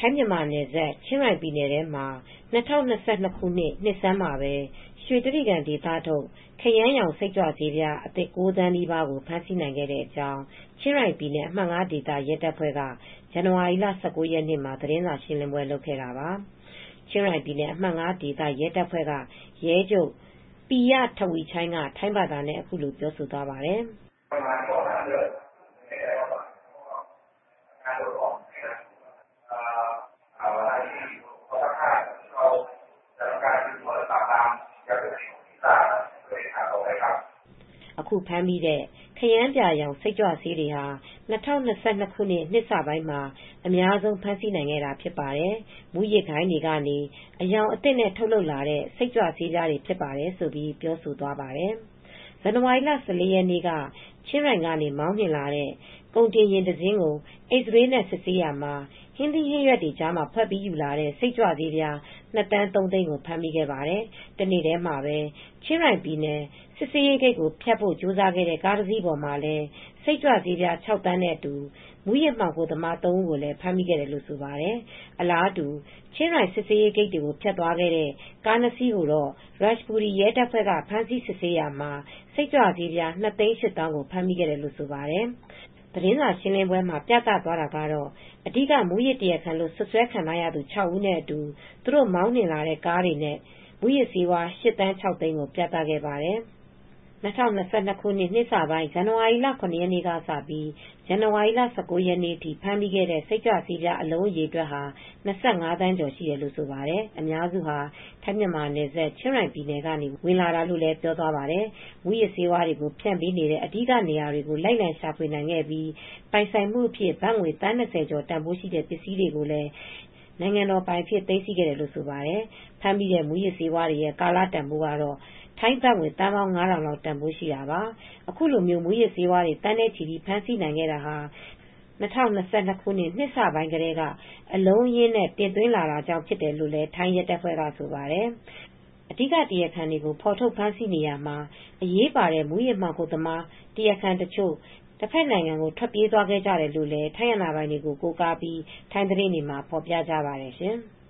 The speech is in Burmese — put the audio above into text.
ထိုင်းမြန်မာနယ်စပ် ချင်းရိုင်ပြည်နယ်ထဲမှာ 2022 ခုနှစ်နှစ်ဆန်းမှာပဲ ရွှေတြိဂံဒေသထုတ် ခရမ်းရောင်စိတ်ကြွဆေးအသစ် ၉ သန်းနီးပါးကို ဖမ်းဆီးနိုင်ခဲ့တဲ့အကြောင်း ချင်းရိုင်ပြည်နယ် အမှတ် ဒေသရဲတပ်ဖွဲ့က ဇန်နဝါရီလ ၁၉ ရက်နေ့မှာ သတင်းစာရှင်းလင်းပွဲလုပ်ခဲ့တာပါ။ ချင်းရိုင်ပြည်နယ် အမှတ် ဒေသရဲတပ်ဖွဲ့က ရဲချုပ် Piat Thavichai က ထိုင်းဘာသာနဲ့ အခုလိုပြောသွားပါတယ်။ အခုဖမ်းမိတဲ့ ခရမ်းပြာရောင်စိတ်ကြွဆေးတွေဟာ ၂၀၂၂ ခုနှစ် နှစ်စပိုင်းမှာ အများဆုံးဖမ်းဆီးနိုင်ခဲ့တာဖြစ်ပါတယ်။ မူးယစ်ဂိုဏ်းတွေကနေ အရောင်အသစ်နဲ့ ထုတ်လုပ်လာတဲ့ စိတ်ကြွဆေးပြားတွေဖြစ်ပါတယ်ဆိုပြီး ပြောဆိုသွားပါတယ်။ ဇန်နဝါရီလ ၁၄ ရက်နေ့က ချင်းရိုင်ကနေ မောင်းနှင်လာတဲ့ ကုန်တင်ယာဉ်တစင်းကို X-ray နဲ့ စစ်ဆေးရာမှာ ဟင်းသီးဟင်းရွက်တွေကြားမှာ ဖွက်ပြီးယူလာတဲ့ စိတ်ကြွဆေးပြား ၂ သန်း ၃ သိန်းကို ဖမ်းမိခဲ့ပါတယ်။ တနေ့တည်းမှာပဲ ချင်းရိုင်ပြည်နယ် စစ်ဆေးရေးဂိတ်ကို ဖြတ်ဖို့ကြိုးစားတဲ့ ကားတစီးပေါ်မှာလည်း စိတ်ကြွဆေးပြား ၆ သန်းနဲ့အတူ မူးယစ်မှောင်ခိုသမား ၃ ဦးကိုလည်း ဖမ်းမိခဲ့တယ်လို့ ဆိုပါတယ်။ အလားတူ ချင်းရိုင်စစ်ဆေးရေးဂိတ်တွေကို ဖြတ်သွားတဲ့ ကား ၂ စီးကိုတော့ Ratchaburi ရဲတပ်ဖွဲ့က ဖမ်းဆီးစစ်ဆေးရာမှာ စိတ်ကြွဆေး ၂၈၀,၀၀၀ ကို ဖမ်းမိခဲ့တယ်လို့ ဆိုပါတယ်။ သတင်းစာရှင်းလင်းပွဲမှာ ပြသသွားတာကတော့ အဓိက မူးယစ်တရားခံလို့ စွပ်စွဲခံထားရသူ ၆ ဦးနဲ့အတူ သူတို့မောင်းနှင်လာတဲ့ကားတွေနဲ့ မူးယစ်ဆေး ၈,၆၀၀,၀၀၀ ကို ပြသခဲ့ပါတယ်။ ၂၀၂၂ ခုနှစ် နှစ်စပိုင်း ဇန်နဝါရီလ ၇ ရက်နေ့ကစပြီး ဇန်နဝါရီလ ၁၉ ရက်နေ့အထိ ဖမ်းမိခဲ့တဲ့ စိတ်ကြွဆေးအလုံးအရေအတွက်ဟာ ၂၅ သန်းကျော်ရှိတယ်လို့ ဆိုပါတယ်။ အများစုဟာ ထိုင်းမြန်မာနယ်စပ် ချင်းရိုင်ပြည်နယ်ကနေ ဝင်လာတာလို့လည်း ပြောသွားပါတယ်။ မူးယစ်ဆေးတွေကို ဖြန့်ဖြူးနေတဲ့ အဓိကနေရာတွေကို လိုက်လံရှာဖွေနိုင်ခဲ့ပြီး ပိုင်ဆိုင်မှုအဖြစ် ဘတ်ငွေ သန်း ၂၀ ကျော်တန်ဖိုးရှိတဲ့ ပစ္စည်းတွေကိုလည်း နိုင်ငံတော်ပိုင်အဖြစ် သိမ်းဆည်းခဲ့တယ်လို့ ဆိုပါတယ်။ ဖမ်းမိတဲ့ မူးယစ်ဆေးတွေရဲ့ ကာလတန်ဖိုးကတော့ ထိုင်းဘတ်ငွေ သန်းပေါင်း ၅,၀၀၀ လောက်တန်ဖိုးရှိတာပါ။ အခုလို မူးယစ်ဆေးတွေ သန်းနဲ့ချီပြီး ဖမ်းဆီးနိုင်ခဲ့တာဟာ ၂၀၂၂ ခုနှစ် နှစ်စပိုင်းကတည်းက အလုံးအရင်းနဲ့ တင်သွင်းလာတာကြောင့် ဖြစ်တယ်လို့လည်း ထိုင်းရဲတပ်ဖွဲ့က ဆိုပါတယ်။ အဓိက တရားခံတွေကို ဖော်ထုတ်ဖမ်းဆီးနေရာမှာ အရေးပါတဲ့ မူးယစ်မှောင်ခိုသမား တရားခံတချို့ တဘက်နိုင်ငံကို ထွက်ပြေးသွားခဲ့ကြတယ်လို့လည်း ထိုင်းအာဏာပိုင်တွေကို ကိုးကားပြီး ထိုင်းသတင်းတွေမှာ ဖော်ပြကြပါတယ်ရှင်။